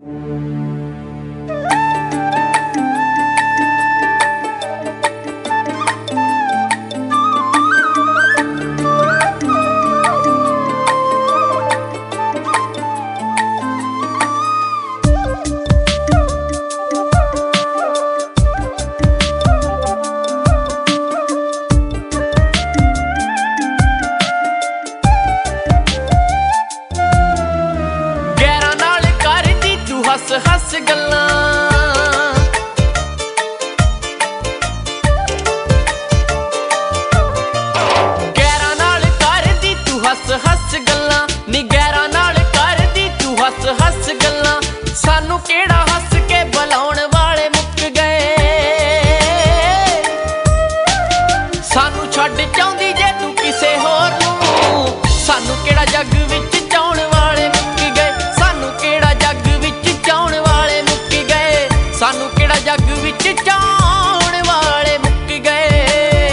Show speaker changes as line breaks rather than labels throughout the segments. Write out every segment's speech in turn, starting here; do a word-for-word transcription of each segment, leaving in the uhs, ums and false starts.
हस हस गल्लां गैरां नाल करदी तू हस हस गल्लां नी गैरां नाल करदी तू हस हस गल्लां सानू केड़ा हस के बुलाउण वाले मुक गए सानू छड्ड चाहुंदी जे तू किसे होर नूं सानू केड़ा जग विच चाउण वाले मुक गए सानू केड़ा जग सानू केड़ा जग विच चाउण वाले मुक गए।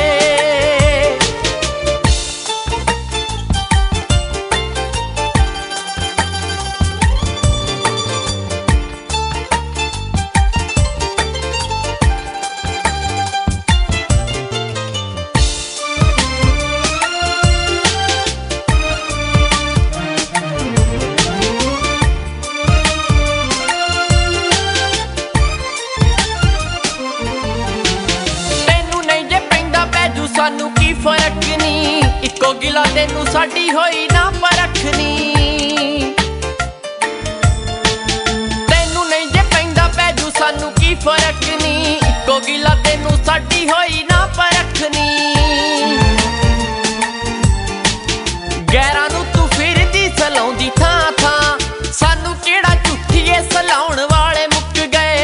सानू की फर्क नी इको गिला तेनू साडी होई ना परख नी तेनू नहीं जे पैंदा पैजू सानू की फर्क नी इको गिला तेनू साडी होई ना परख नी गैरां नू तू फिरदी सलाउंदी थां थां सानू केड़ा झूठीए सलाउण वाले मुक गए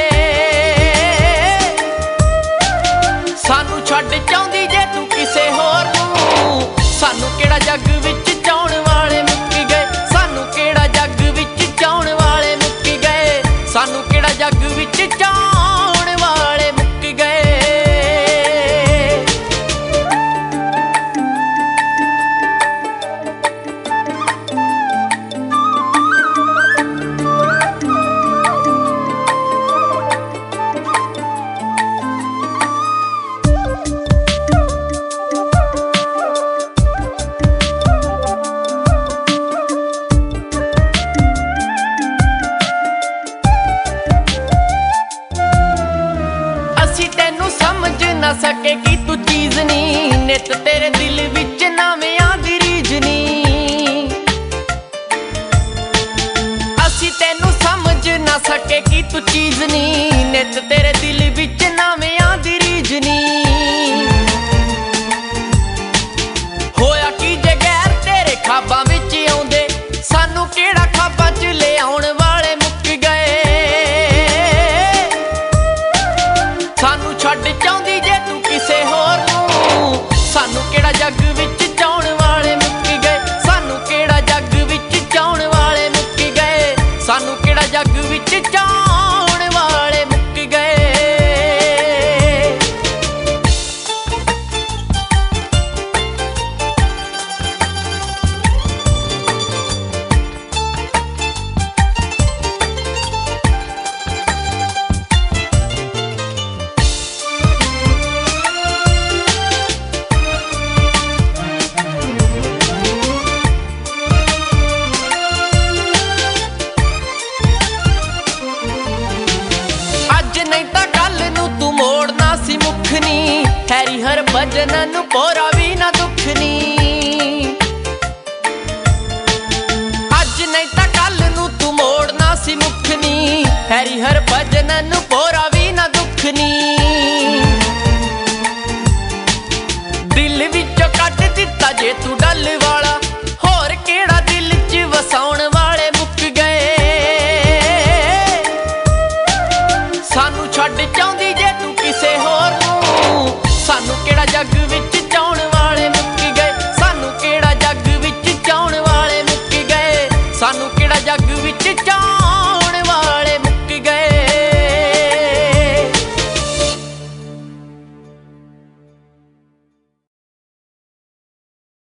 सानू छड्ड चाहुंदी जे तू किसे होर नूं सानू केड़ा जग विच चाउण वाले मुक गए सानू केड़ा जग विच चाउण वाले मुक गए सानू केड़ा जग विच चाउण वाले मुक गए। तेनू समझ ना सके कि तू चीज नी नित तेरे दिल विच नवियां दी रीज नी असी तेनू समझ ना सके कि तू चीज नी नित तेरे दिल विच नवियां दी रीज नी होया कि जे गैर तेरे खाबां विच आउंदे सानू केड़ा खाबां च ले आउण वाले मुक गए सानू छड्ड चाहुंदी जे तू किसे होर नूं सानू केड़ा जग विच चाउण वाले मुक गए सानू केड़ा जग विच चाउण वाले मुक गए सानू केड़ा जग विच चाउण वाले मुक गए। हैरी हर भजन नू पोरा